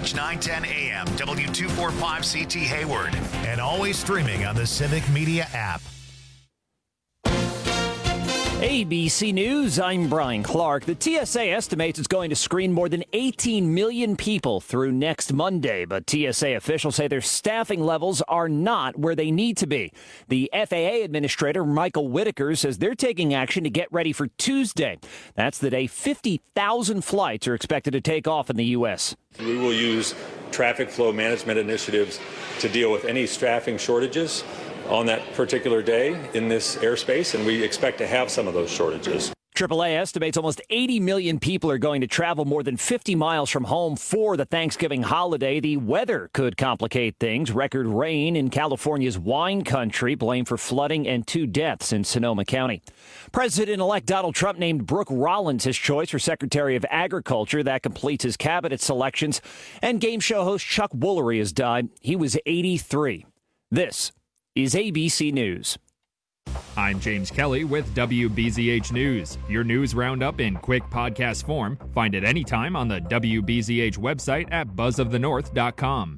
WGBH 910 AM, W245CT Hayward, and always streaming on the Civic Media app. ABC News, I'm Brian Clark. The TSA estimates it's going to screen more than 18 million people through next Monday, but TSA officials say their staffing levels are not where they need to be. The FAA Administrator, Michael Whitaker, says they're taking action to get ready for Tuesday. That's the day 50,000 flights are expected to take off in the U.S. We will use traffic flow management initiatives to deal with any staffing shortages on that particular day in this airspace, and we expect to have some of those shortages. AAA estimates almost 80 million people are going to travel more than 50 miles from home for the Thanksgiving holiday. The weather could complicate things. Record rain in California's wine country, blamed for flooding and 2 deaths in Sonoma County. President-elect Donald Trump named Brooke Rollins his choice for Secretary of Agriculture. That completes his cabinet selections. And game show host Chuck Woolery has died. He was 83. This is ABC News. I'm James Kelly with WBZH News. Your news roundup in quick podcast form. Find it anytime on the WBZH website at buzzofthenorth.com.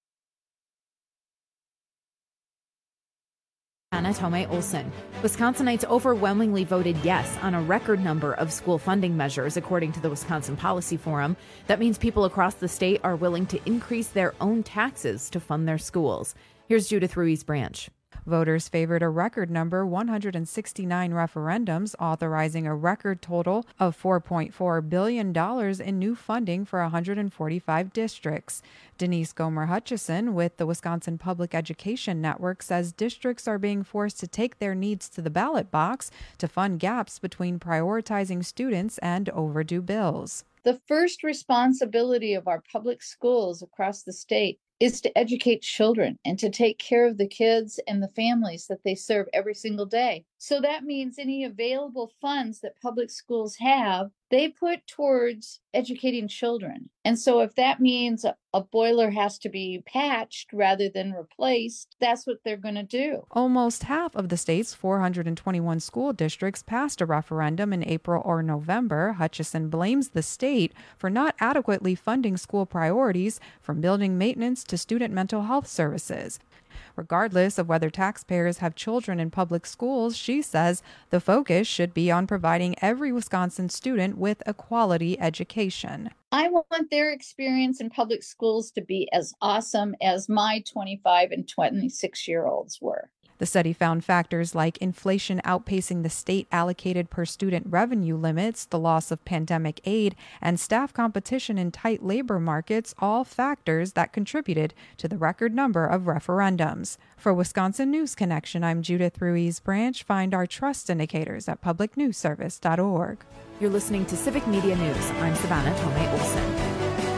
Anna Tomei Olson. Wisconsinites overwhelmingly voted yes on a record number of school funding measures, according to the Wisconsin Policy Forum. That means people across the state are willing to increase their own taxes to fund their schools. Here's Judith Ruiz-Branch. Voters favored a record number, 169 referendums, authorizing a record total of $4.4 billion in new funding for 145 districts. Denise Gomer-Hutchison with the Wisconsin Public Education Network says districts are being forced to take their needs to the ballot box to fund gaps between prioritizing students and overdue bills. The first responsibility of our public schools across the state is to educate children and to take care of the kids and the families that they serve every single day. So that means any available funds that public schools have, they put towards educating children. And so if that means a boiler has to be patched rather than replaced, that's what they're going to do. Almost half of the state's 421 school districts passed a referendum in April or November. Hutchison blames the state for not adequately funding school priorities, from building maintenance to student mental health services. Regardless of whether taxpayers have children in public schools, she says the focus should be on providing every Wisconsin student with a quality education. I want their experience in public schools to be as awesome as my 25 and 26-year-olds were. The study found factors like inflation outpacing the state allocated per student revenue limits, the loss of pandemic aid, and staff competition in tight labor markets, all factors that contributed to the record number of referendums. For Wisconsin News Connection, I'm Judith Ruiz-Branch. Find our trust indicators at publicnewsservice.org. You're listening to Civic Media News. I'm Savannah Tomei Olson.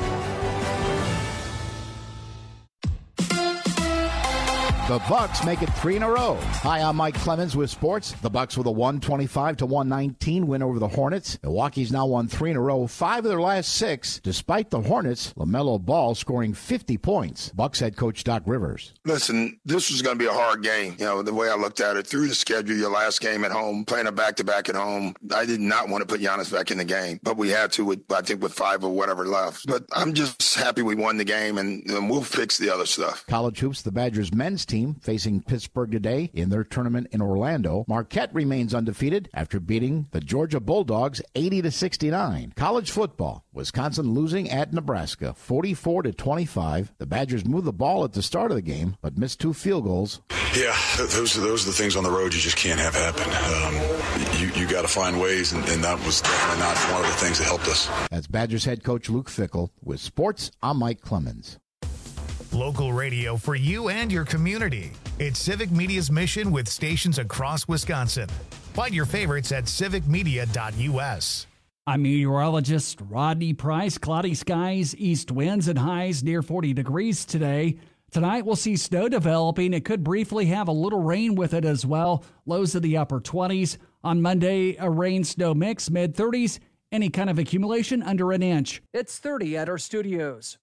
The Bucks make it 3 in a row. Hi, I'm Mike Clemens with sports. The Bucks with a 125-119 win over the Hornets. Milwaukee's now won 3 in a row, 5 of their last 6. Despite the Hornets, LaMelo Ball scoring 50 points. Bucks head coach Doc Rivers. Listen, this was going to be a hard game. You know, the way I looked at it, through the schedule, your last game at home, playing a back-to-back at home, I did not want to put Giannis back in the game, but we had to, with 5 or whatever left. But I'm just happy we won the game, and we'll fix the other stuff. College hoops, the Badgers men's team facing Pittsburgh today in their tournament in Orlando. Marquette remains undefeated after beating the Georgia Bulldogs 80-69. College football, Wisconsin losing at Nebraska 44-25. The Badgers moved the ball at the start of the game, but missed 2 field goals. Yeah, those are the things on the road you just can't have happen. You got to find ways, and that was definitely not one of the things that helped us. That's Badgers head coach Luke Fickell. With sports, I'm Mike Clemens. Local radio for you and your community. It's Civic Media's mission with stations across Wisconsin. Find your favorites at civicmedia.us. I'm meteorologist Rodney Price. Cloudy skies, east winds, and highs near 40 degrees today. Tonight we'll see snow developing. It could briefly have a little rain with it as well. Lows in the upper 20s. On Monday, a rain-snow mix, mid-30s. Any kind of accumulation under an inch. It's 30 at our studios.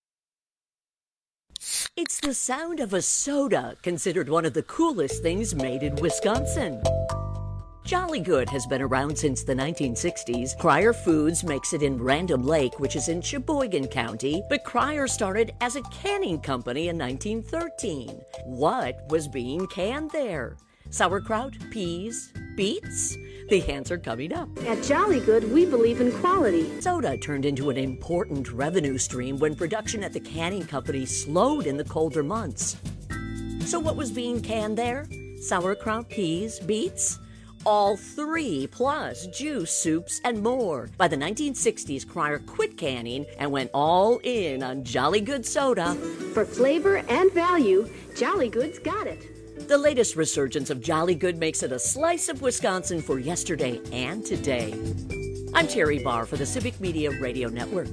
It's the sound of a soda, considered one of the coolest things made in Wisconsin. Jolly Good has been around since the 1960s. Cryer Foods makes it in Random Lake, which is in Sheboygan County, but Cryer started as a canning company in 1913. What was being canned there? Sauerkraut, peas, beets? The answer coming up. At Jolly Good, we believe in quality. Soda turned into an important revenue stream when production at the canning company slowed in the colder months. So what was being canned there? Sauerkraut, peas, beets? All three, plus juice, soups, and more. By the 1960s, Cryer quit canning and went all in on Jolly Good soda. For flavor and value, Jolly Good's got it. The latest resurgence of Jolly Good makes it a slice of Wisconsin for yesterday and today. I'm Terry Barr for the Civic Media Radio Network.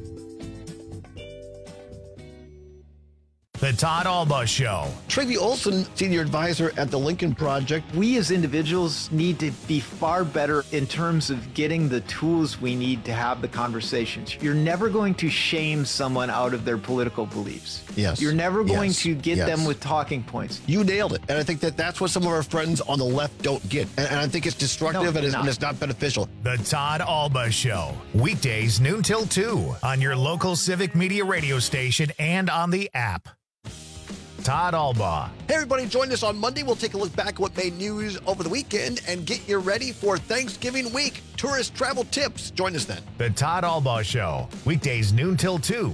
The Todd Alba Show. Travi Olson, Senior Advisor at the Lincoln Project. We as individuals need to be far better in terms of getting the tools we need to have the conversations. You're never going to shame someone out of their political beliefs. Yes. You're never going to get them with talking points. You nailed it. And I think that that's what some of our friends on the left don't get. And I think it's destructive and it's not beneficial. The Todd Alba Show. Weekdays noon till 2 on your local Civic Media radio station and on the app. Todd Alba. Hey, everybody, join us on Monday. We'll take a look back at what made news over the weekend and get you ready for Thanksgiving week. Tourist travel tips. Join us then. The Todd Alba Show. Weekdays noon till 2.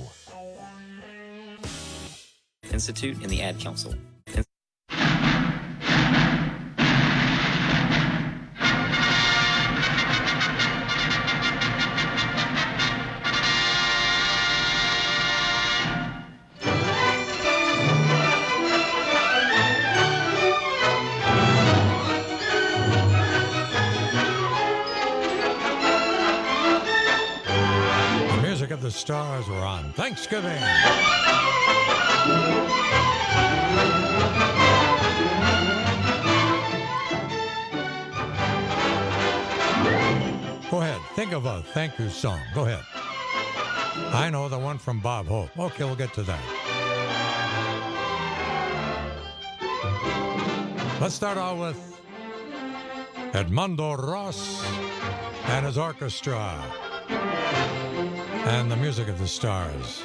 Institute and the Ad Council. The stars were on Thanksgiving. Go ahead. Think of a thank you song. Go ahead. I know the one from Bob Hope. Okay, we'll get to that. Let's start out with Edmundo Ross and his orchestra. And the music of the stars.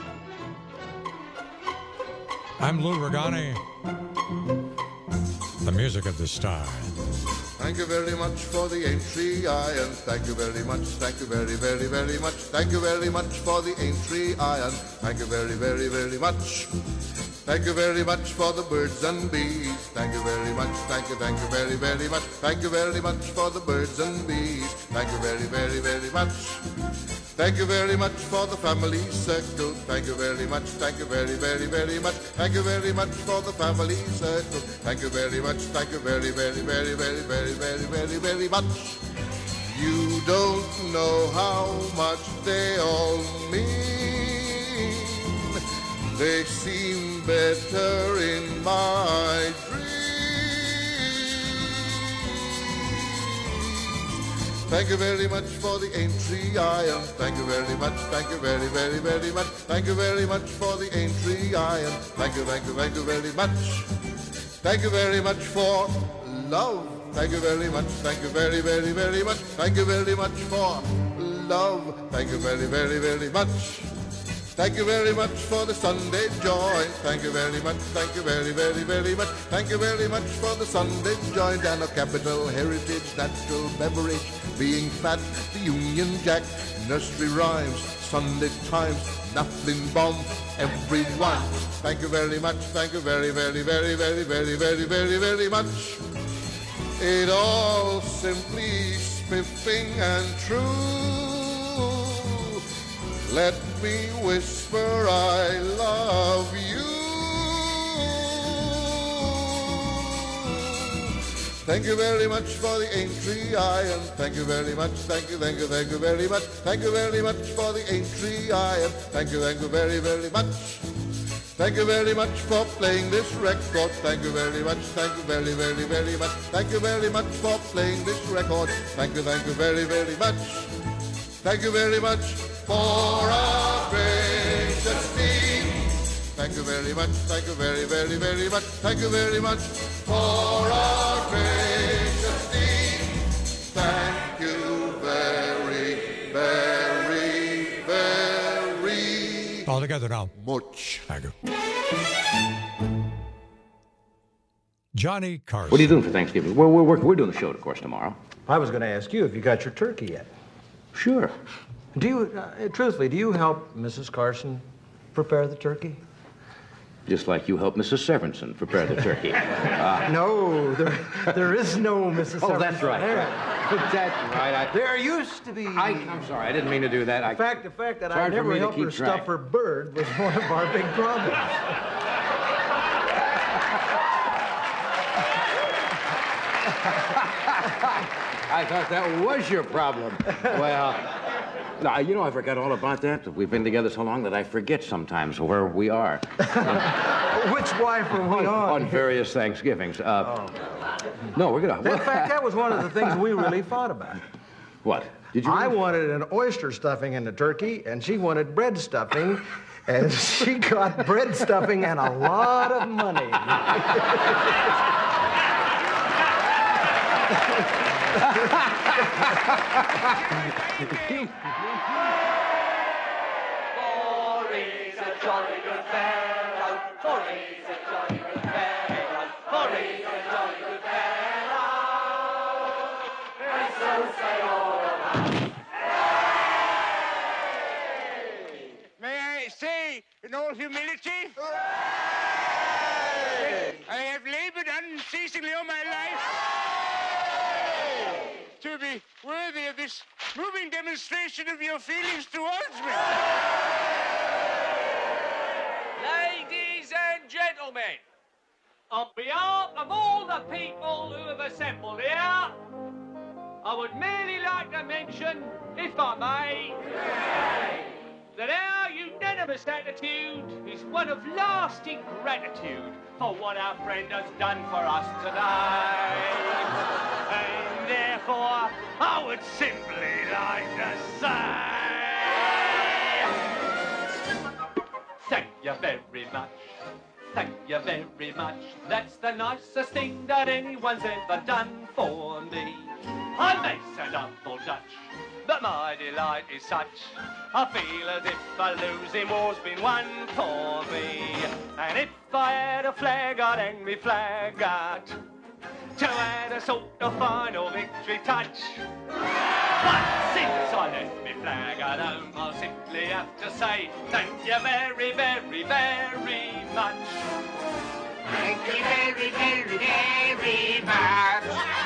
I'm Lou Regani. The music of the stars. Thank you very much for the Aintree Iron. Thank you very much. Thank you very, very, very much. Thank you very much for the Aintree Iron. Thank you very, very, very much. Thank you very much for the birds and bees. Thank you very much. Thank you very, very much. Thank you very much for the birds and bees. Thank you very, very, very much. Thank you very much for the family circle. Thank you very much. Thank you very, very, very much. Thank you very much for the family circle. Thank you very much. Thank you very, very, very, very, very, very, very, very much. You don't know how much they all mean. They seem better in my dreams. Thank you very much for the Aintree Iron. Thank you very much. Thank you very, very, very much. Thank you very much for the Aintree Iron. Thank you, thank you, thank you very much. Thank you very much for love. Thank you very much. Thank you very, very, very much. Thank you very much for love. Thank you very, very, very much. Thank you very much for the Sunday joy. Thank you very much. Thank you very, very, very much. Thank you very much for the Sunday joy. Down a capital heritage, natural beverage, being fat, the Union Jack, nursery rhymes, Sunday Times, Nufflin Bomb, everyone. Thank you very much. Thank you very, very, very, very, very, very, very, very much. It all simply spiffing and true. Let me whisper I love you. Thank you very much for the Aintree Iron. Thank you very much. Thank you, thank you, thank you very much. Thank you very much for the Aintree Iron. Thank you very, very much. Thank you very much for playing this record. Thank you very much. Thank you very, very, very much. Thank you very much for playing this record. Thank you very, very much. Thank you very much for our gracious team. Thank you very much. Thank you very, very, very much. Thank you very much for our gracious team. together now. Much. Thank you. Johnny Carson. What are you doing for Thanksgiving? We're doing the show, of course, tomorrow. I was going to ask you if you got your turkey yet. Sure. Do you, truthfully, do you help Mrs. Carson prepare the turkey? Just like you help Mrs. Severinsen prepare the turkey. No, there is no Mrs. Severinsen. Oh, that's right. That's right. There used to be. I'm sorry, I didn't mean to do that. The fact that I never helped her stuff her bird was one of our big problems. I thought that was your problem. Well, no, you know, I forgot all about that. We've been together so long that I forget sometimes where we are. Which wife are we on? On various Thanksgivings. No, we're gonna. In fact, that was one of the things we really fought about. What? Did you? I wanted an oyster stuffing in the turkey, and she wanted bread stuffing, and she got bread stuffing and a lot of money. He's a jolly good fellow, for he's a jolly good fellow, for he's a jolly good fellow. And so say all about. May I say, in all humility, I have labored unceasingly all my life to be worthy of this moving demonstration of your feelings towards me. Ladies and gentlemen, on behalf of all the people who have assembled here, I would merely like to mention, if I may, that our unanimous attitude is one of lasting gratitude for what our friend has done for us today. And therefore, I would simply like to say, thank you very much. Thank you very much. That's the nicest thing that anyone's ever done for me. I may sound awful Dutch, but my delight is such. I feel as if a losing war's been won for me. And if I had a flag, I'd hang me flag out to add a sort of final victory touch. But since I left me flag at home, I'll simply have to say thank you very, very, very much. Thank you very, very, very much.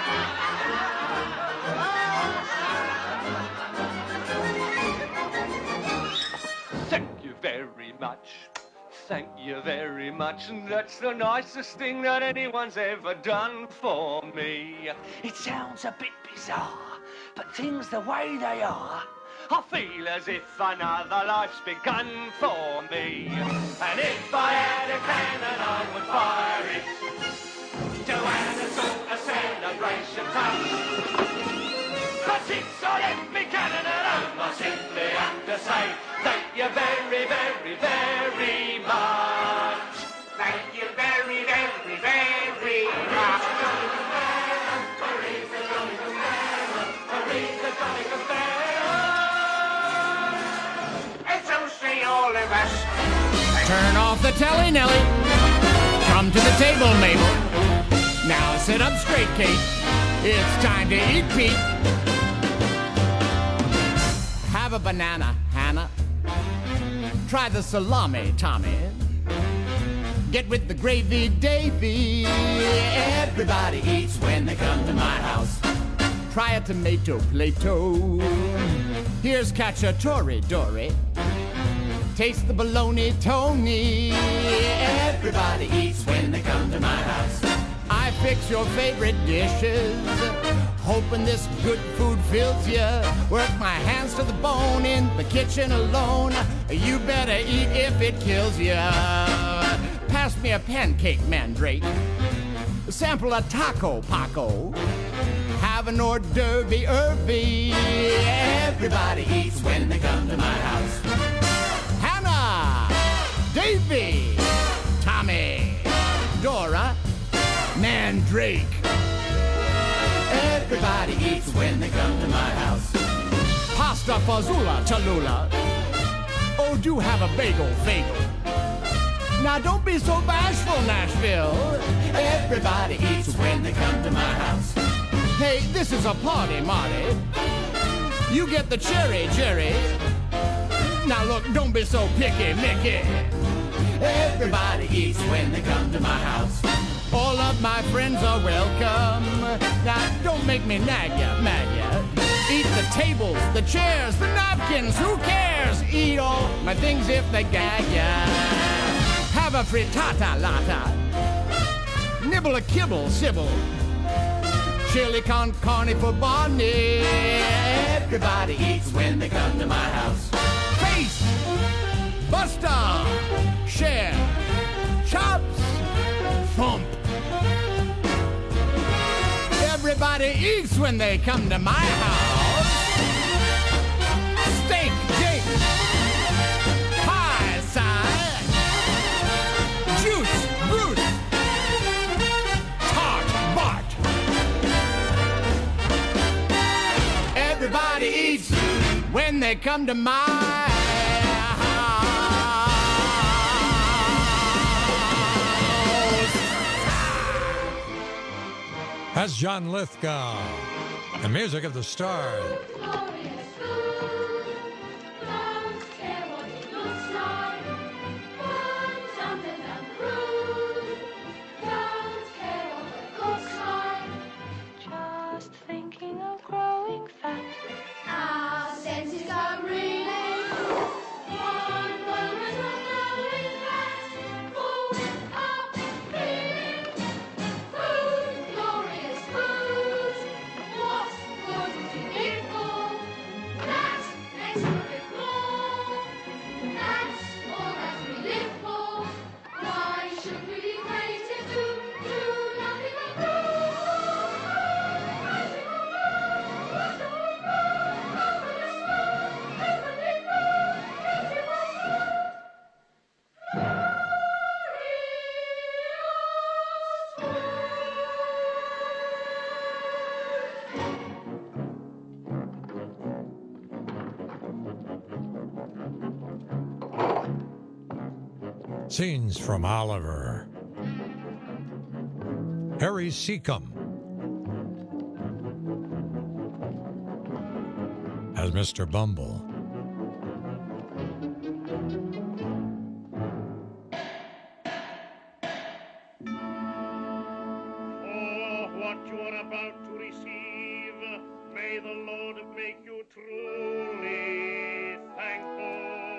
Thank you very much. Thank you very much. And that's the nicest thing that anyone's ever done for me. It sounds a bit bizarre, but things the way they are, I feel as if another life's begun for me. And if I had a cannon, I would fire it to add a sort of celebration touch. But since I left me cannon at home, I simply have to say thank you very, very, very much. Thank you very, very, very much. And so say all of us. Turn off the telly, Nelly. Come to the table, Mabel. Now sit up straight, Kate. It's time to eat, Pete. Have a banana, Hannah. Try the salami, Tommy. Get with the gravy, Davy. Everybody eats when they come to my house. Try a tomato, Plato. Here's cacciatore, Dory. Taste the bologna, Tony. Everybody eats when they come to my house. I fix your favorite dishes, hoping this good food fills ya. Work my hands to the bone in the kitchen alone. You better eat if it kills ya. Pass me a pancake, Mandrake. Sample a taco, Paco. Have an hors d'oeuvre, Irby. Everybody eats when they come to my house. Hannah, Davy, Tommy, Dora, Mandrake. Everybody eats when they come to my house. Pasta, fazoula, Cholula. Oh, do have a bagel. Now don't be so bashful, Nashville. Everybody eats when they come to my house. Hey, this is a party, Marty. You get the cherry, Jerry. Now look, don't be so picky, Mickey. Everybody eats when they come to my house. All of my friends are welcome. Now don't make me nag ya, mad ya. Eat the tables, the chairs, the napkins, who cares? Eat all my things if they gag ya. Have a frittata lata. Nibble a kibble, Sybil. Chili con carne for Barney. Everybody eats when they come to my house. Face, Buster, share, chops, thump. Everybody eats when they come to my house. Steak, Jake, pie, side, juice, brute, tart, Bart. Everybody eats when they come to my house. That's John Lithgow, the music of the Stars. Just thinking of growing fat. Our senses are reeling. One moment of knowing that full of feeling. Food, glorious food. What would we live for? That makes us live more. That's all that we live for. Why should we be created to do nothing but grow? Scenes from Oliver. Harry Seacombe as Mr. Bumble. For what you are about to receive, may the Lord make you truly thankful.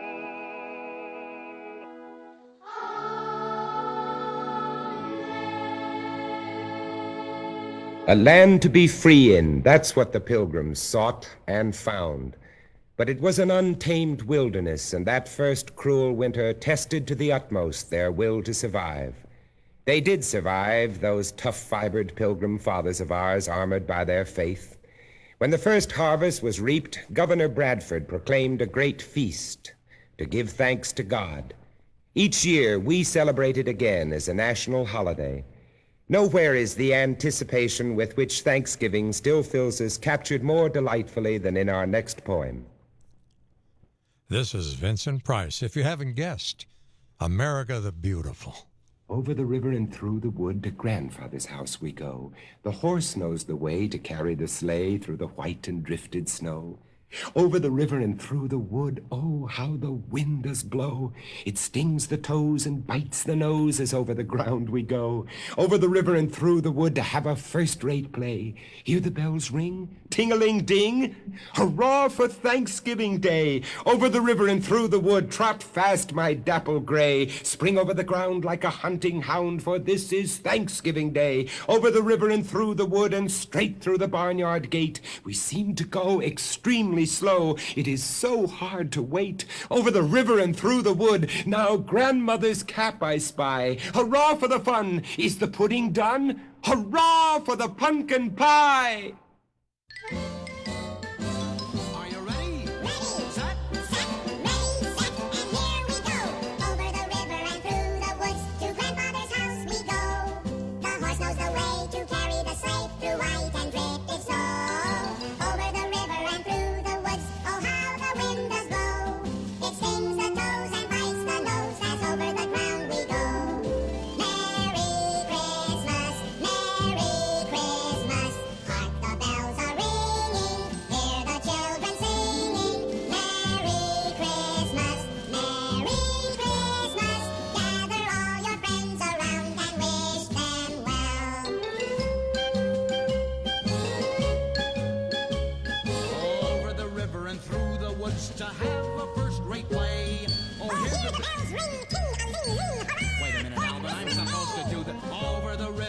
A land to be free in, that's what the Pilgrims sought and found. But it was an untamed wilderness, and that first cruel winter tested to the utmost their will to survive. They did survive, those tough-fibered Pilgrim fathers of ours, armored by their faith. When the first harvest was reaped, Governor Bradford proclaimed a great feast to give thanks to God. Each year, we celebrate it again as a national holiday. Nowhere is the anticipation with which Thanksgiving still fills us captured more delightfully than in our next poem. This is Vincent Price. If you haven't guessed, America the Beautiful. Over the river and through the wood to grandfather's house we go. The horse knows the way to carry the sleigh through the white and drifted snow. Over the river and through the wood, oh, how the wind does blow. It stings the toes and bites the nose as over the ground we go. Over the river and through the wood to have a first-rate play. Hear the bells ring? Ting-a-ling-ding! Hurrah for Thanksgiving Day! Over the river and through the wood, trot fast, my dapple gray. Spring over the ground like a hunting hound, for this is Thanksgiving Day. Over the river and through the wood and straight through the barnyard gate. We seem to go extremely slow. It is so hard to wait. Over the river and through the wood, now grandmother's cap I spy. Hurrah for the fun! Is the pudding done? Hurrah for the pumpkin pie! Are you ready? Ready. Set. Set. Ready, set, and here we go. Over the river and through the woods, to grandfather's house we go. The horse knows the way to carry the sleigh through white and drifted snow. Over the river and through the woods, oh how the wind does blow. It stings the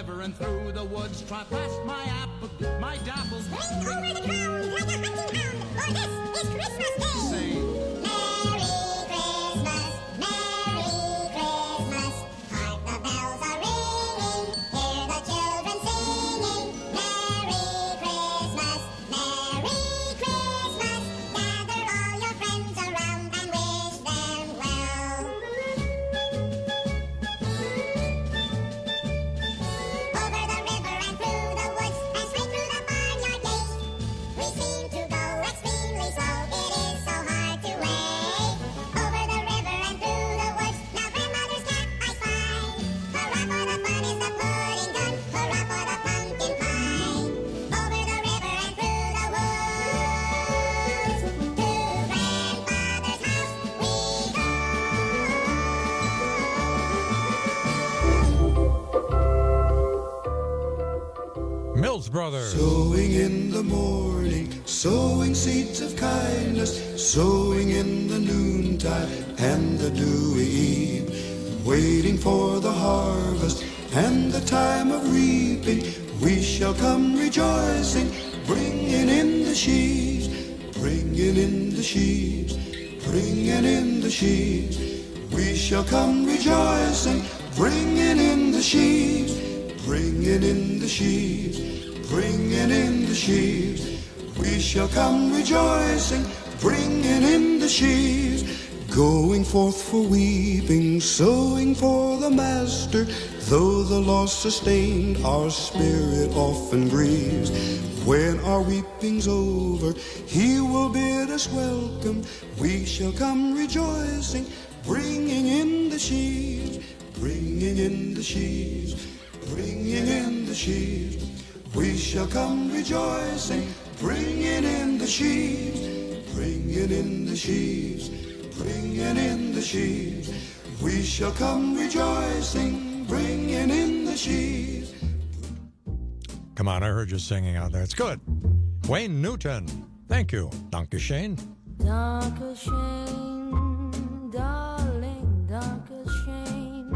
river and through the woods, trot past my apple, my dapples. Spring over the ground like a hunting hound, for this is Christmas Day. Say, Merry Christmas, Merry Christmas. Hark the bells are ringing, hear the children singing. Merry Christmas, Merry Christmas. Gather all your friends around and wish them well. Over the river and through the woods and straight through the barnyard gate, we seem to go extremely slow. It is so hard to wait. Over the river and through the woods, now grandmother's cat I spy. Hurrah for the fun is the pudding done. Hurrah for the pumpkin pie. Over the river and through the woods, to grandfather's house we Mills Brothers. Sowing in the morning, sowing seeds of kindness, sowing in the noontide and the dewy eve, waiting for the harvest and the time of reaping. We shall come rejoicing, bringing in the sheaves, bringing in the sheaves, bringing in the sheaves. We shall come rejoicing, bringing in the sheaves, bringing in the sheaves, bringing in the sheaves. We shall come rejoicing, bringing in the sheaves. Going forth for weeping, sowing for the Master. Though the loss sustained, our spirit often grieves. When our weeping's over, He will bid us welcome. We shall come rejoicing, bringing in the sheaves, bringing in the sheaves, bringing in the sheaves. We shall come rejoicing, bringing in the sheaves, bringing in the sheaves, bringing in the sheaves. We shall come rejoicing, bringing in the sheaves. Come on, I heard you singing out there. It's good. Wayne Newton. Thank you. Danke schön. Danke schön, darling, danke schön.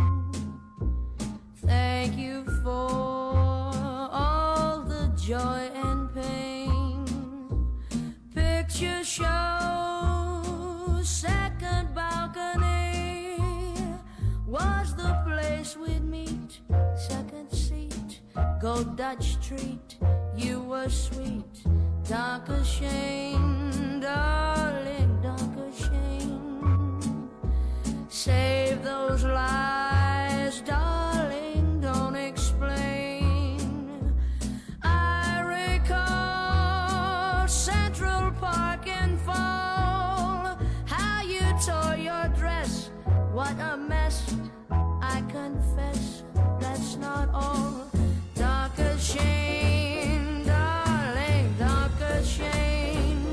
Thank you for all the joy and pain. Picture show, second balcony was the place we'd meet. Second seat, go Dutch treat, you were sweet. Danke schön, darling, danke schön. Save those lies, darling, don't explain. I recall Central Park in fall, how you tore your dress, what a mess. I confess, that's not all. Danke schön, darling, danke schön.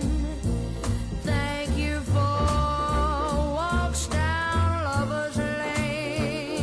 Thank you for walks down Lover's Lane.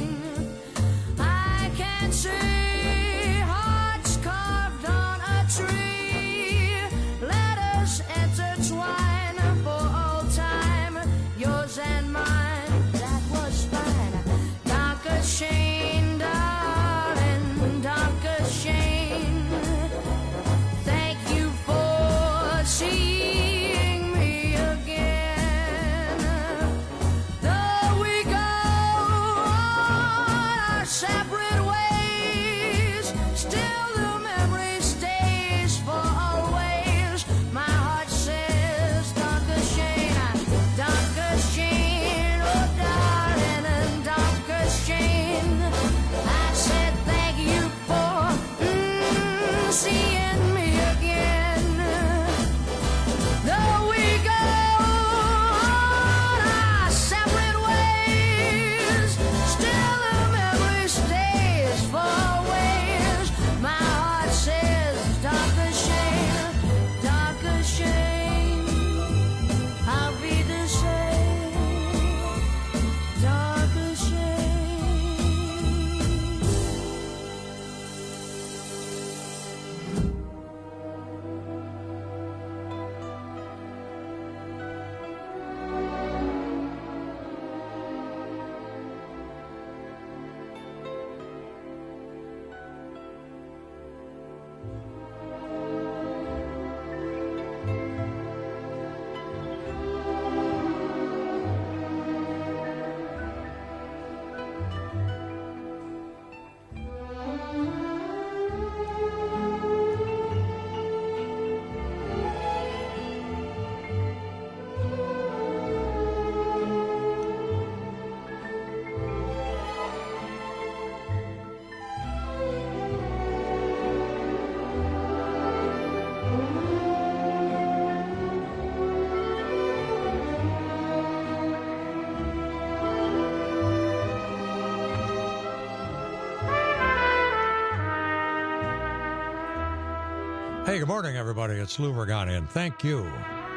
Hey, good morning, everybody. It's Lou Regani, and thank you.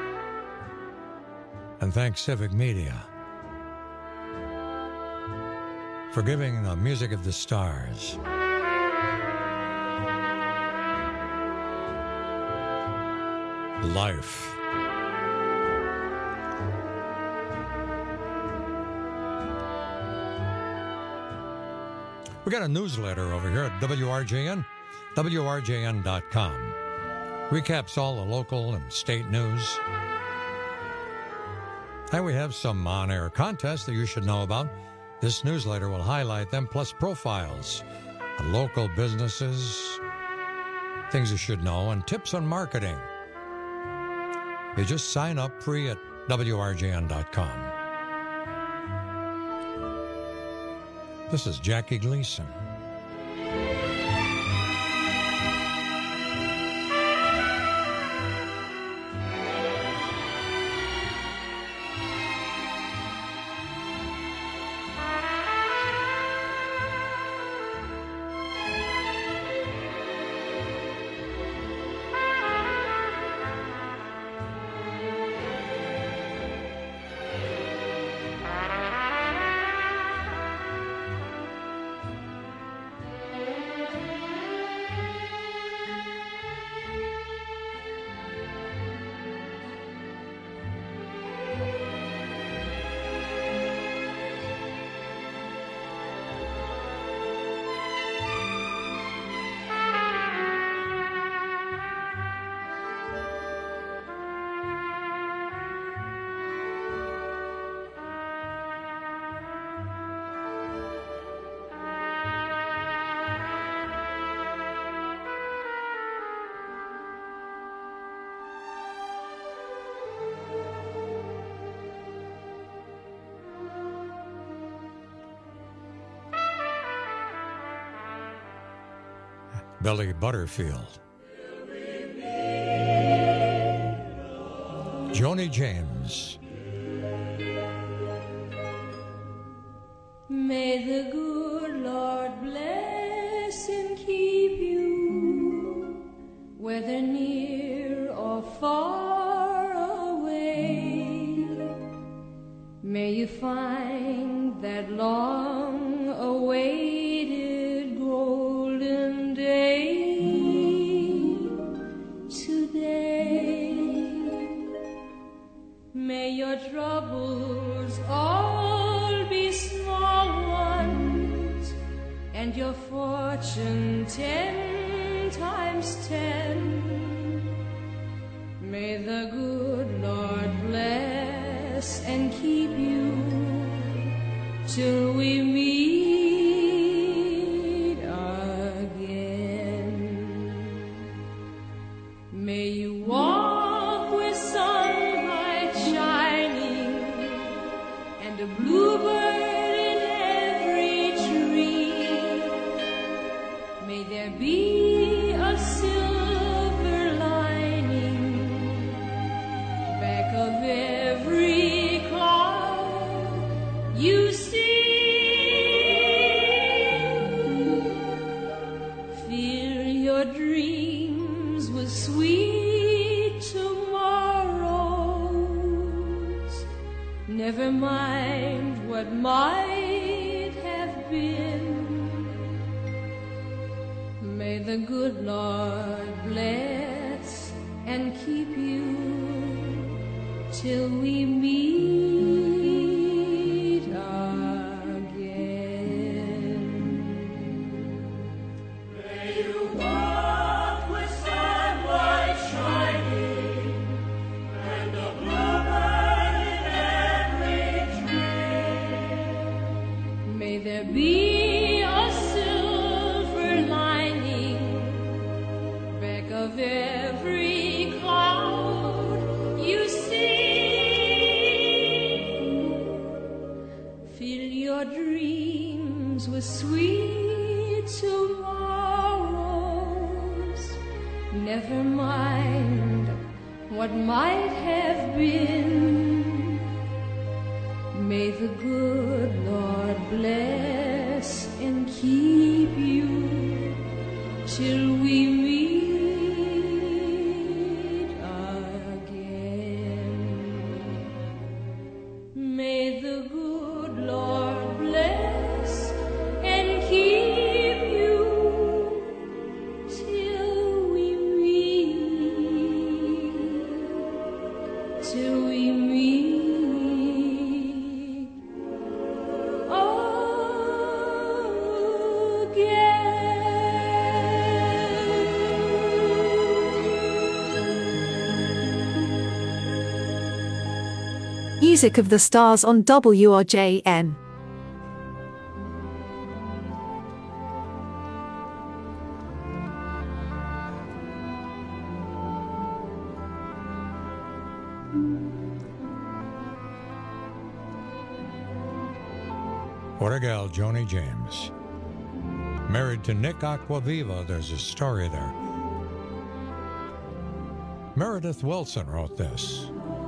And thanks Civic Media for giving the music of the stars life. We got a newsletter over here at WRJN, WRJN.com. Recaps all the local and state news. And we have some on-air contests that you should know about. This newsletter will highlight them, plus profiles on local businesses, things you should know, and tips on marketing. You just sign up free at WRJN.com. This is Jackie Gleason. Billy Butterfield. Joni James. May the good Lord bless and keep you, whether near or far away. May you find that long-awaited golden day today. May your troubles all be small ones, and your fortune 10 times 10. May the good Lord bless and keep you till we meet again. May you walk with sunlight shining and a bluebird in every tree. May there be a silver lining back of every cloud you see. Fill your dreams with sweet tomorrows. Never mind what might have been. May the good Lord bless and keep you till we meet again. May you walk with sunlight shining and a bluebird in every tree. May there be a silver lining back of every cloud you see. Fill your dreams with sweet tomorrows. Never mind what might have been. May the good Lord bless and keep you till we meet Music of the Stars on WRJN. What a gal, Joni James. Married to Nick Aquaviva, there's a story there. Meredith Wilson wrote this.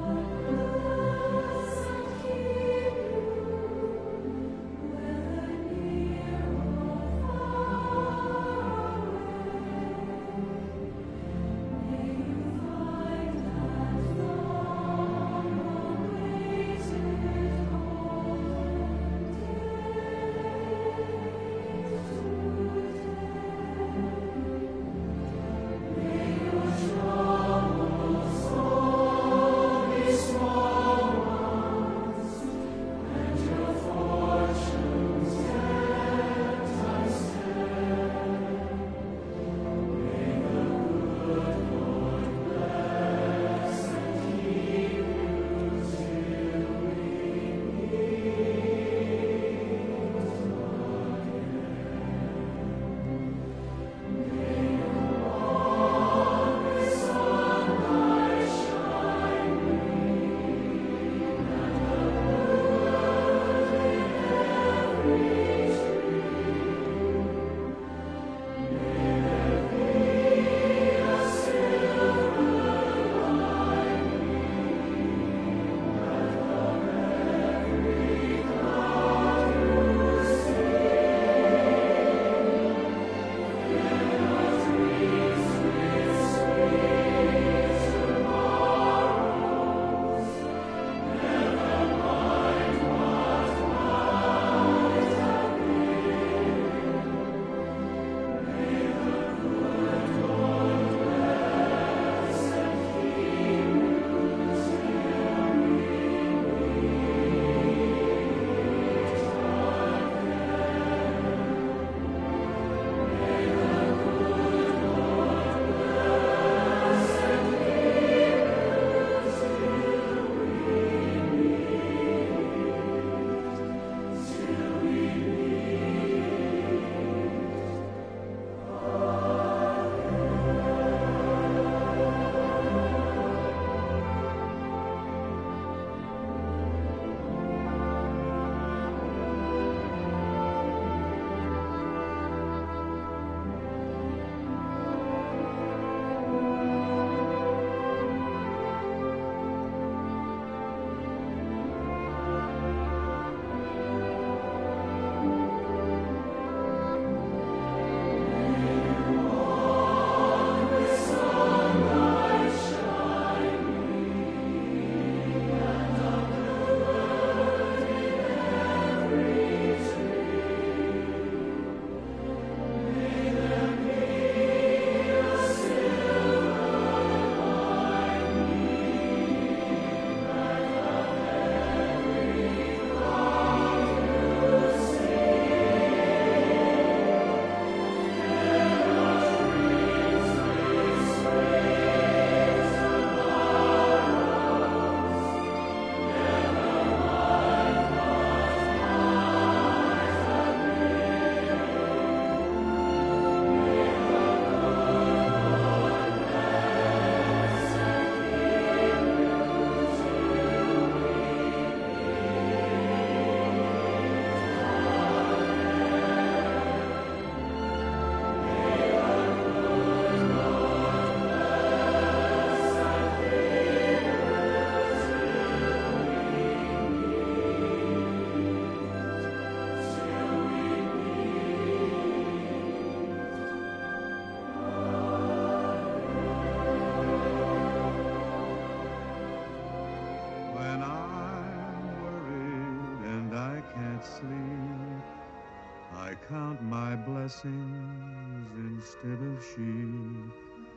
I count my blessings instead of sheep.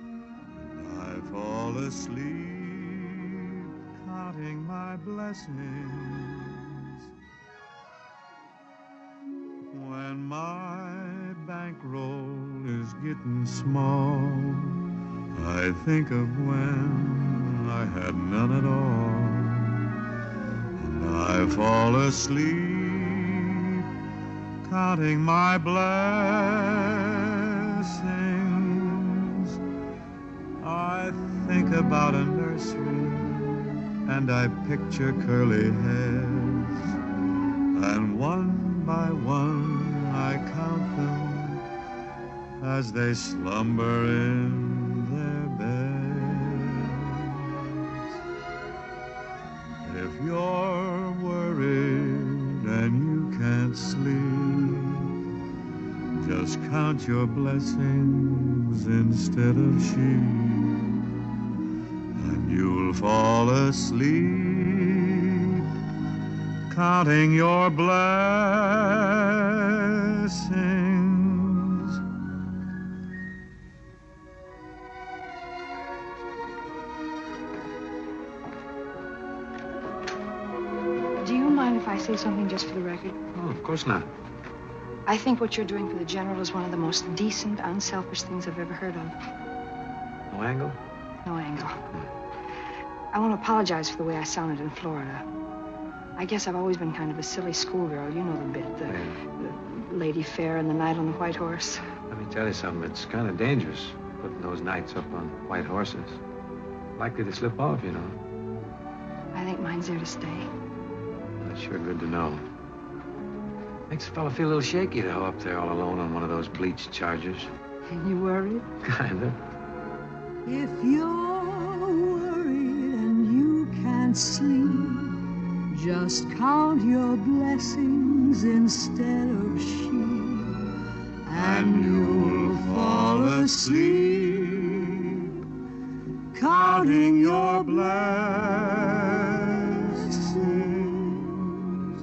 And I fall asleep counting my blessings. When my bankroll is getting small, I think of when I had none at all, and I fall asleep counting my blessings. I think about a nursery and I picture curly heads, and one by one I count them as they slumber in their beds. If you're worried and you can't sleep, just count your blessings instead of sheep, and you'll fall asleep counting your blessings. Do you mind if I say something just for the record? Oh, of course not. I think what you're doing for the General is one of the most decent, unselfish things I've ever heard of. No angle? No angle. I want to apologize for the way I sounded in Florida. I guess I've always been kind of a silly schoolgirl. You know the bit, the Lady Fair and the Knight on the White Horse. Let me tell you something. It's kind of dangerous putting those knights up on white horses. Likely to slip off, you know. I think mine's there to stay. That's sure good to know. Makes a fella feel a little shaky, though, up there all alone on one of those bleached Chargers. You worried? Kinda. If you're worried and you can't sleep, just count your blessings instead of sheep, and you'll fall asleep counting your blessings.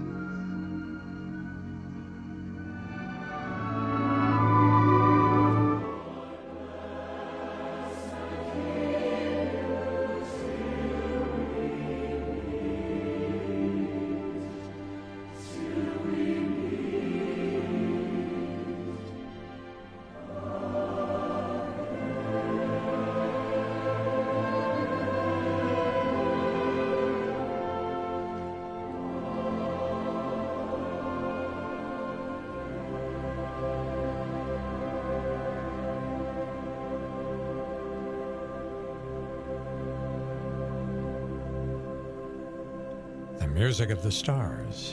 Music of the Stars.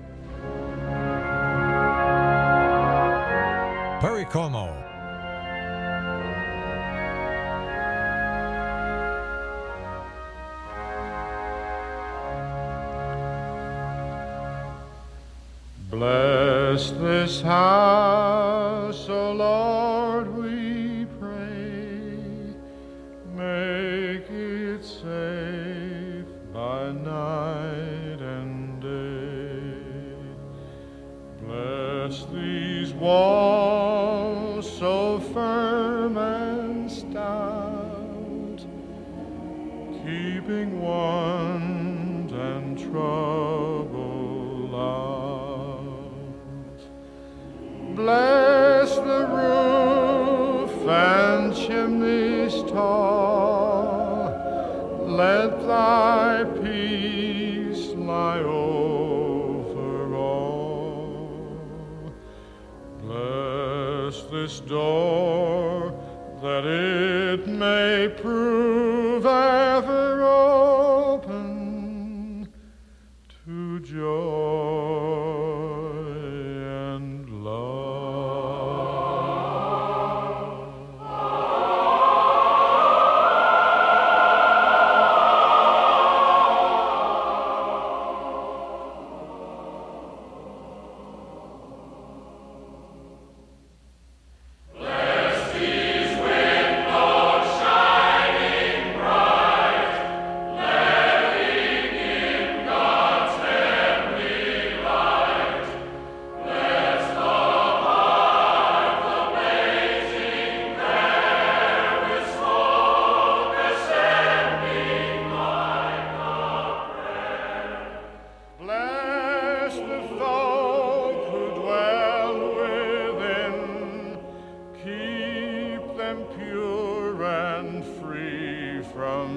Perry Como. Bless this house, O Lord, we pray. Make it safe by night and day. Bless these walls so firm and stout, keeping want and trouble out. Bless the roof and chimneys tall. Let thy peace lie over all. Bless this door, that it may prove ever open to joy and love.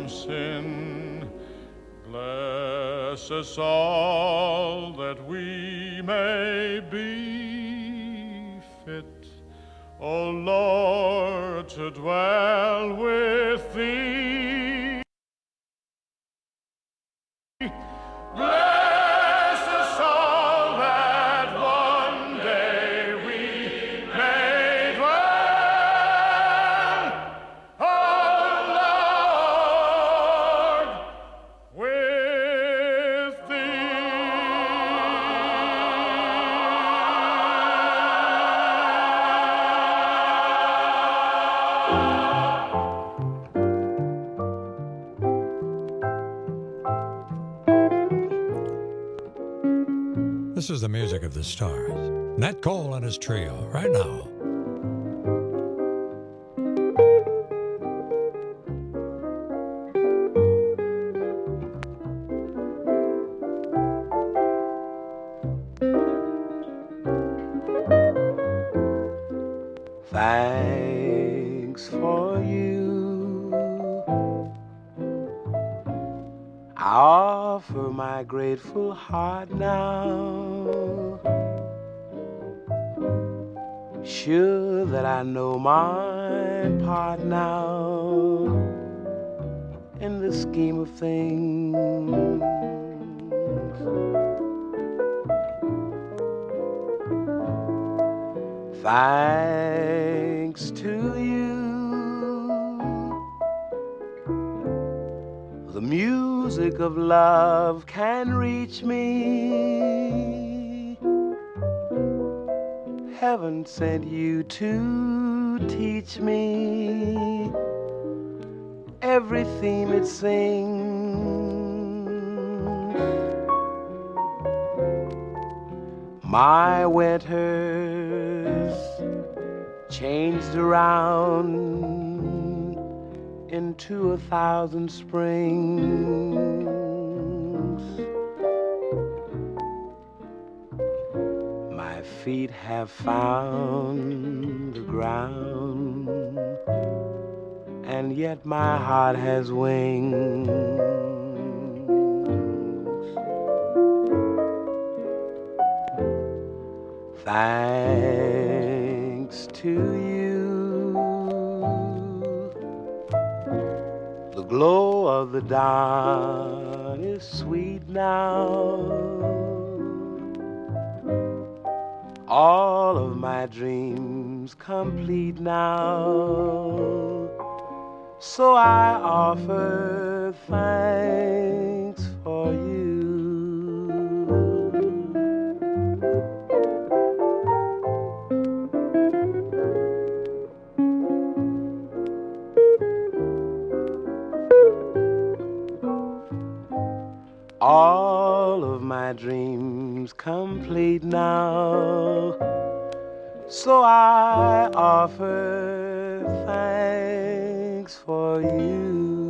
from sin. Bless us all that we may be fit, O Lord, to dwell with Thee. Bless us all that one day we may dwell, O Lord, with This is the music of the stars. Nat Cole and his trio, right now. Thanks for you. I offer my grateful heart now. Sure that I know my part now in the scheme of things. Thanks to you, the music of love can reach me. Heaven sent you to teach me every theme it sings. My winters changed around into 1,000 springs. My feet have found the ground, and yet my heart has wings. Thanks to you, the glow of the dawn is sweet now. All of my dreams complete now. So I offer thanks for you. All of my dreams complete now, so I offer thanks for you.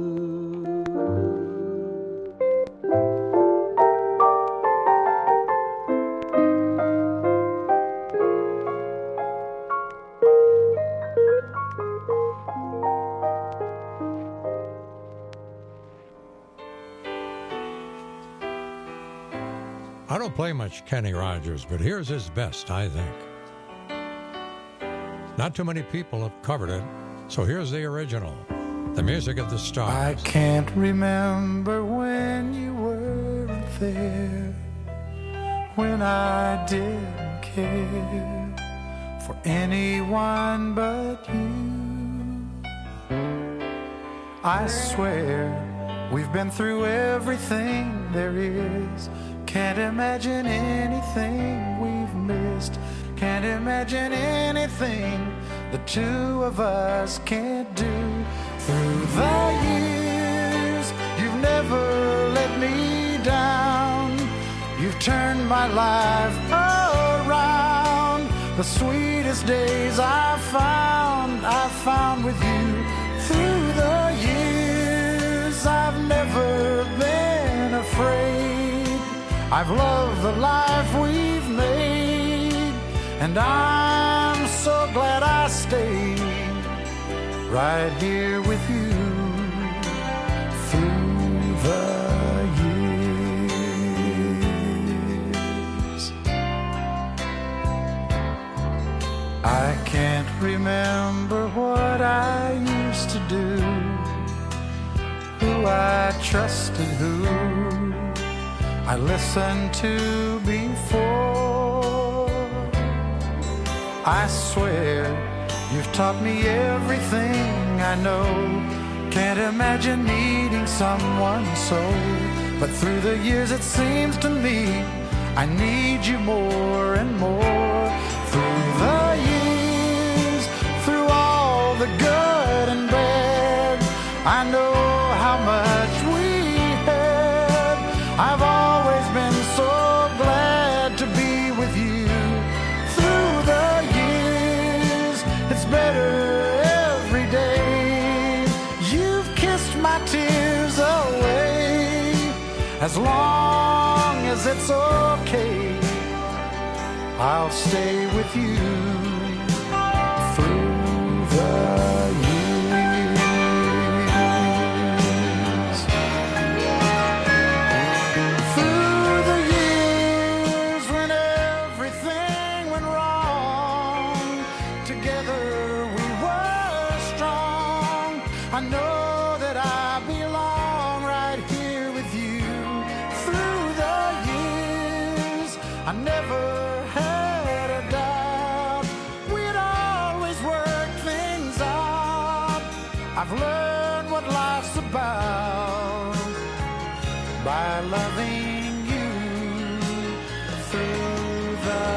I don't play much Kenny Rogers, but here's his best, I think. Not too many people have covered it, so here's the original, the music of the stars. I can't remember when you weren't there, when I didn't care for anyone but you. I swear we've been through everything there is. Can't imagine anything we've missed. Can't imagine anything the two of us can't do. Through the years, you've never let me down. You've turned my life around. The sweetest days I found with you. Through the years, I've never been afraid. I've loved the life we've made, and I'm so glad I stayed right here with you. through the years. I can't remember what I used to do, who I trusted, who I listened to before. I swear you've taught me everything I know. Can't imagine needing someone so, but through the years it seems to me I need you more and more. Through the years, through all the good and bad, I know how much we had. I've always been so glad to be with you. Through the years, it's better every day. You've kissed my tears away. As long as it's okay, I'll stay with you through the years. Through the years when everything went wrong, together we were strong. I know that I belong right here with you. Through the years, I never had a doubt we'd always work things out. I've learned what life's about by loving you through the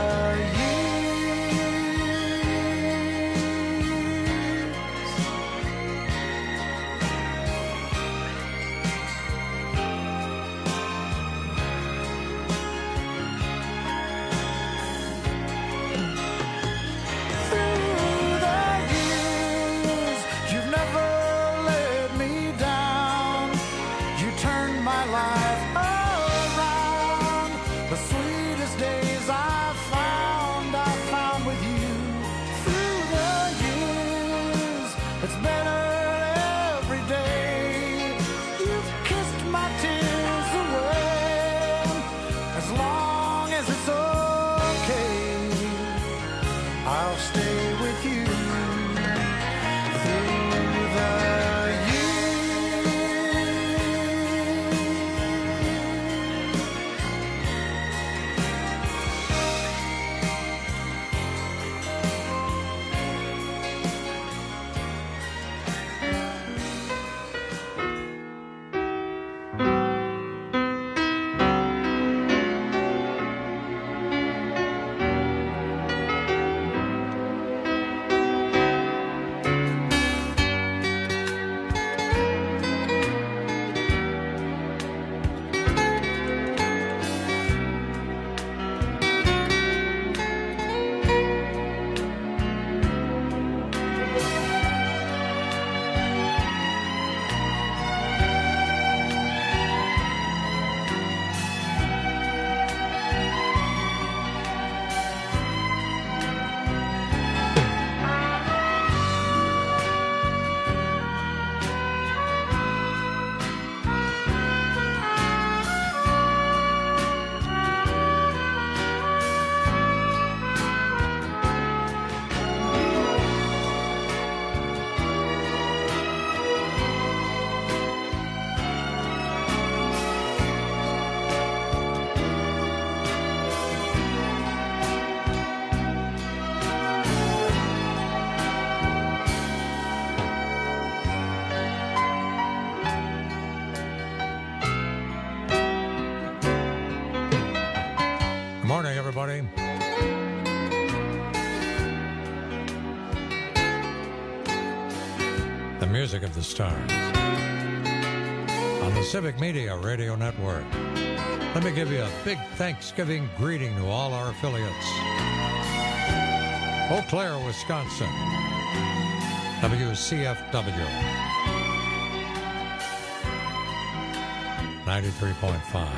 Morning, everybody. The music of the stars on the Civic Media Radio Network. Let me give you a big Thanksgiving greeting to all our affiliates. Eau Claire, Wisconsin, WCFW 93.5.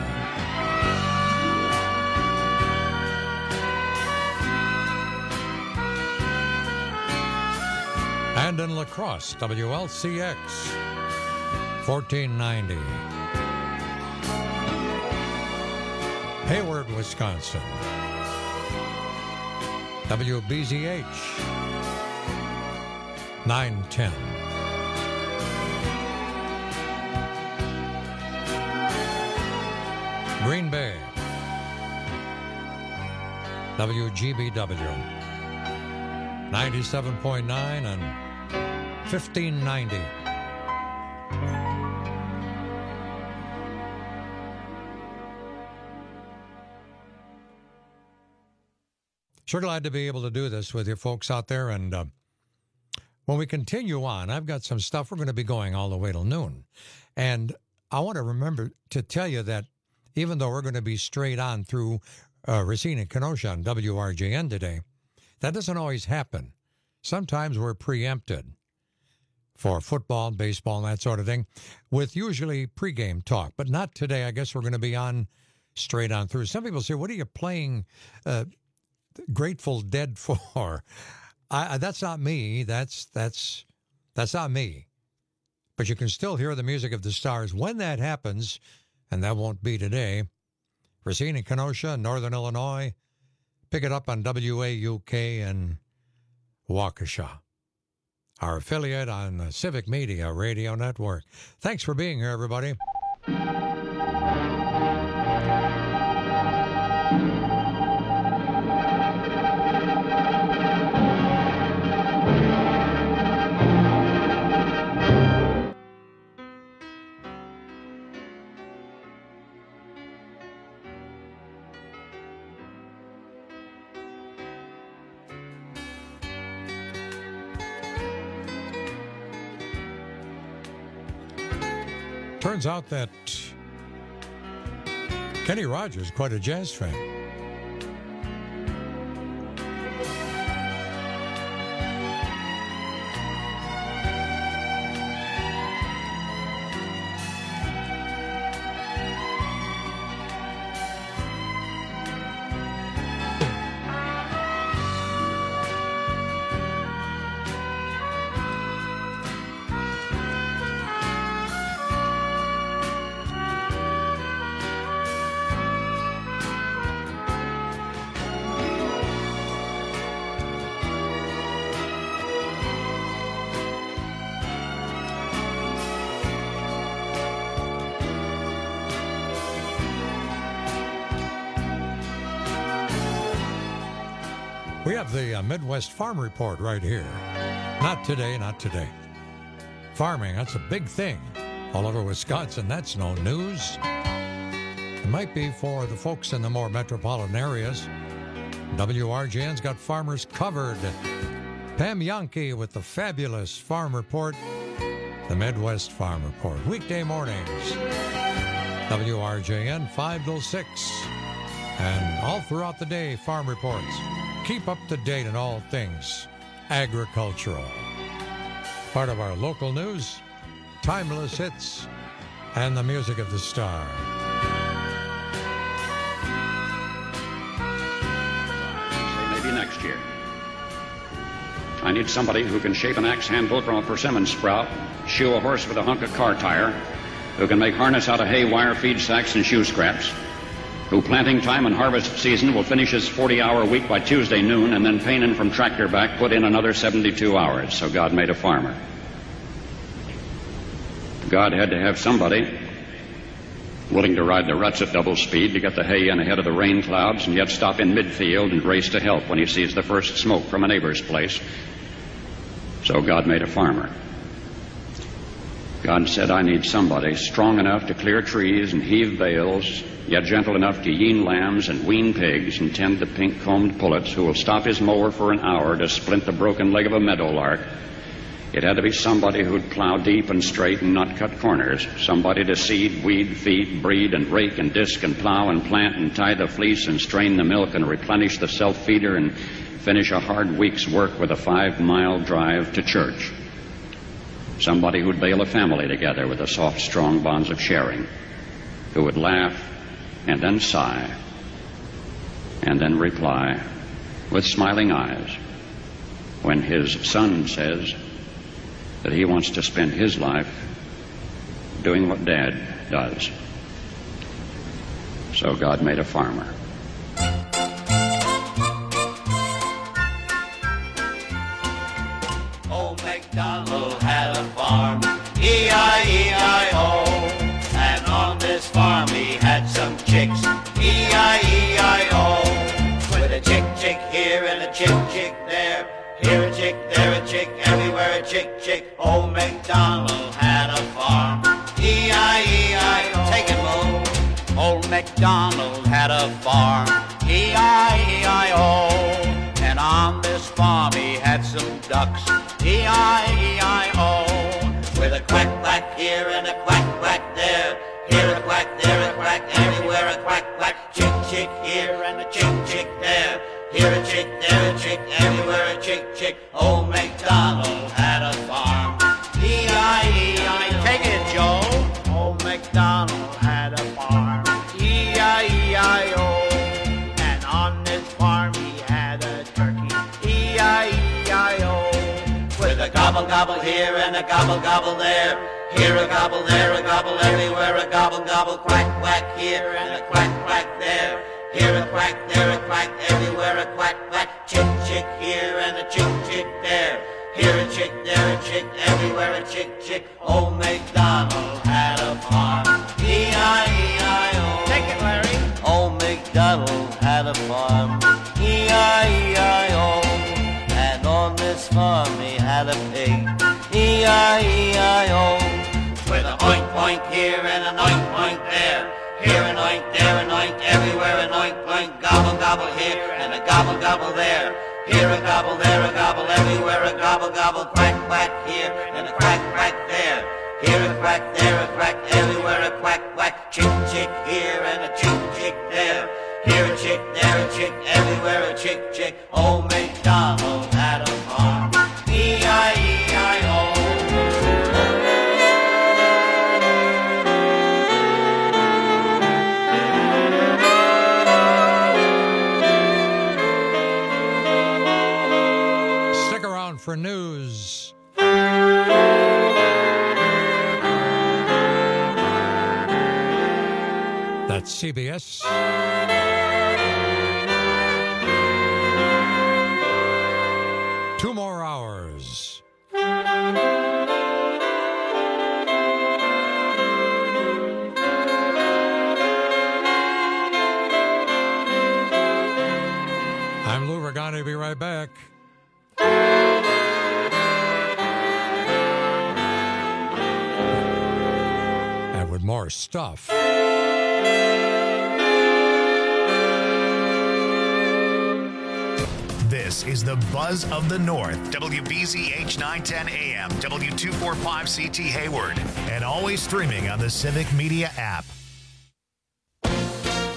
And in La Crosse, WLCX 1490. Hayward, Wisconsin. WBZH 910. Green Bay. WGBW 97.9 and 1590. Sure glad to be able to do this with you folks out there. And when we continue on, I've got some stuff. We're going to be going all the way till noon. And I want to remember to tell you that even though we're going to be straight on through Racine and Kenosha on WRJN today, that doesn't always happen. Sometimes we're preempted for football, baseball, and that sort of thing, with usually pregame talk. But not today. I guess we're going to be on straight on through. Some people say, what are you playing Grateful Dead for? That's not me. That's not me. But you can still hear the music of the stars when that happens, and that won't be today. Racine and Kenosha, Northern Illinois. Pick it up on WAUK and Waukesha, our affiliate on the Civic Media Radio Network. Thanks for being here, everybody. Turns out that Kenny Rogers is quite a jazz fan. We have the Midwest Farm Report right here. Not today, not today. Farming, that's a big thing. All over Wisconsin, that's no news. It might be for the folks in the more metropolitan areas. WRJN's got farmers covered. Pam Yankee with the fabulous Farm Report, the Midwest Farm Report. Weekday mornings, WRJN 5 till 6. And all throughout the day, Farm Reports. Keep up to date on all things agricultural. Part of our local news, timeless hits, and the music of the star. Maybe next year. I need somebody who can shape an axe handle from a persimmon sprout, shoe a horse with a hunk of car tire, who can make harness out of hay, wire, feed sacks, and shoe scraps, who planting time and harvest season will finish his 40-hour week by Tuesday noon, and then painin' from tractor back put in another 72 hours. So God made a farmer. God had to have somebody willing to ride the ruts at double speed to get the hay in ahead of the rain clouds and yet stop in midfield and race to help when he sees the first smoke from a neighbor's place. So God made a farmer. God said, I need somebody strong enough to clear trees and heave bales, yet gentle enough to yean lambs and wean pigs and tend the pink-combed pullets, who will stop his mower for an hour to splint the broken leg of a meadowlark. It had to be somebody who'd plow deep and straight and not cut corners, somebody to seed, weed, feed, breed, and rake and disc and plow and plant and tie the fleece and strain the milk and replenish the self-feeder and finish a hard week's work with a 5-mile drive to church. Somebody who'd bail a family together with the soft, strong bonds of sharing, who would laugh and then sigh and then reply with smiling eyes when his son says that he wants to spend his life doing what Dad does. So God made a farmer. Old MacDonald had a farm, E-I-E-I-O. And on this farm he had some chicks, E-I-E-I-O. With a chick, chick here and a chick, chick there. Here a chick, there a chick, everywhere a chick, chick. Old MacDonald had a farm, E-I-E-I-O. Take it, Mo. Old MacDonald had a farm, E-I-E-I-O. And on this farm he had some ducks, E-I-E-I-O. With a quack, quack here and a quack, quack there. Here a quack, there a quack, everywhere a quack, quack. Chick, chick here and a chick, chick there. Here a chick, there a chick, everywhere a chick, chick. Old MacDonald had a farm, E-I-E-I-O. Take it, Joe. Old MacDonald had a farm, E-I-E-I-O. And on this farm he had a turkey, E-I-E-I-O. With a gobble, gobble here and a gobble, gobble there. Here a gobble, there a gobble, everywhere a gobble, gobble. Quack, quack here and a quack, quack there. Here a quack, there a quack, everywhere a quack, quack. Chick, chick here and a chick, chick there. Here a chick, there a chick, everywhere a chick, chick. Old MacDonald had a farm, E-I-E-I-O. Take it, Larry. Old MacDonald had a farm, E-I-E-I-O. And on this farm he had a pig, E-I-E-I-O. With a oink, oink here and an oink, oink there. Here an oink, there an oink, everywhere an oink, oink. Gobble, gobble here and a gobble, gobble there. Here a gobble, there a gobble, everywhere a gobble, gobble. Quack, quack here and a quack, quack there. Here a quack, there a quack, everywhere a quack, quack. Chick, chick here and a chick, chick there. Here a chick, there a chick, everywhere a chick, chick. Old MacDonald had a farm, E-I-E-I-O. For news. That's CBS. Two more hours. I'm Lou Regani. Be right back. With more stuff. This is the Buzz of the North, WBZH 910 AM, W245CT Hayward, and always streaming on the Civic Media app.